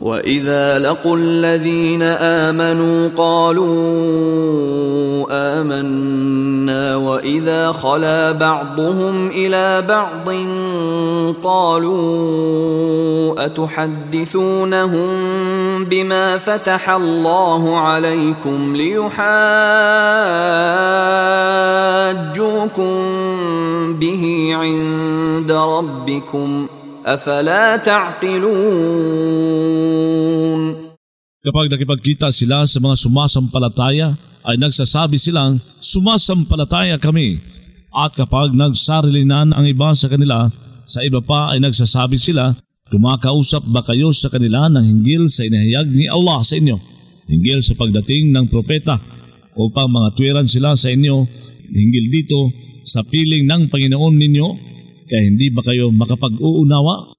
وَإِذَا لَقُوا الَّذِينَ آمَنُوا قَالُوا آمَنَّا وَإِذَا خَلَا بَعْضُهُمْ إِلَى بَعْضٍ قَالُوا أَتُحَدِّثُونَهُم بِمَا فَتَحَ اللَّهُ عَلَيْكُمْ لِيُحَاجُّوكُم بِهِ عِندَ رَبِّكُمْ أَفَلَا تَعْقِلُونَ. Kapag nakipagkita sila sa mga sumasampalataya, ay nagsasabi silang, sumasampalataya kami. At kapag nagsarilinan ang iba sa kanila, sa iba pa ay nagsasabi sila, kumakausap ba kayo sa kanila ng hinggil sa inihayag ni Allah sa inyo, hinggil sa pagdating ng propeta, upang mga tuwiran sila sa inyo, hinggil dito sa piling ng Panginoon ninyo, kaya hindi ba kayo makapag-uunawa?